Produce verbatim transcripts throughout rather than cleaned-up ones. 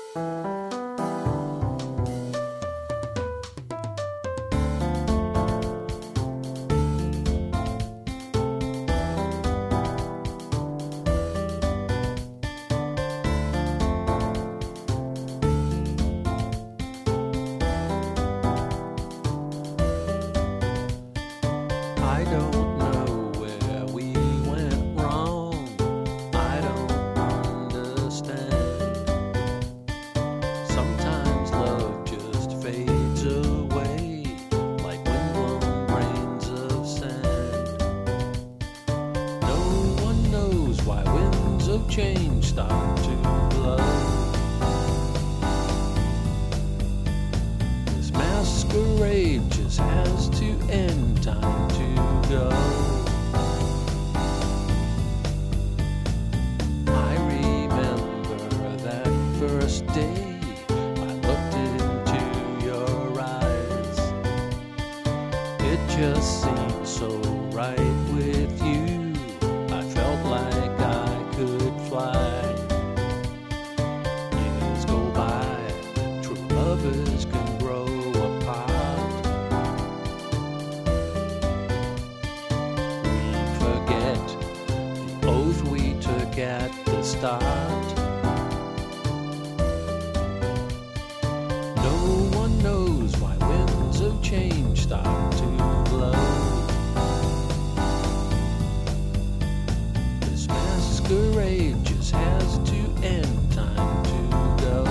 I don't know where we went wrong. I don't understand. Sometimes love just fades away like windblown grains of sand. No one knows why winds of change start to blow. This masquerade just has to end, time to go. I remember that first day I looked into your eyes. It just seemed so right with you. I felt like I could fly. Years go by, true lovers can grow apart. The oath we took at the start. No one knows why winds of change start to blow. This masquerade just has to end, time to go.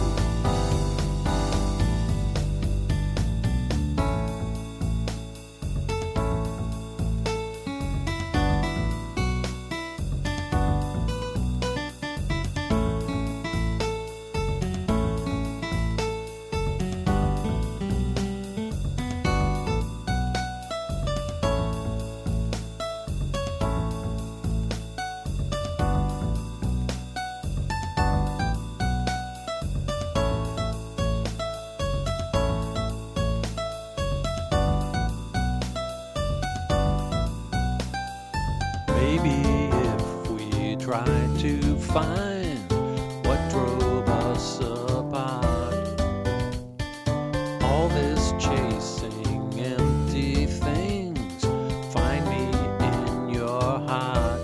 Maybe if we tried to find what drove us apart, all this chasing empty things, find me in your heart.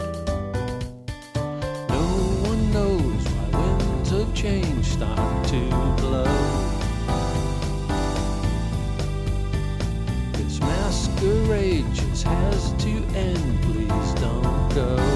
No one knows why winds of change start to blow. This masquerade just has to end, please don't go.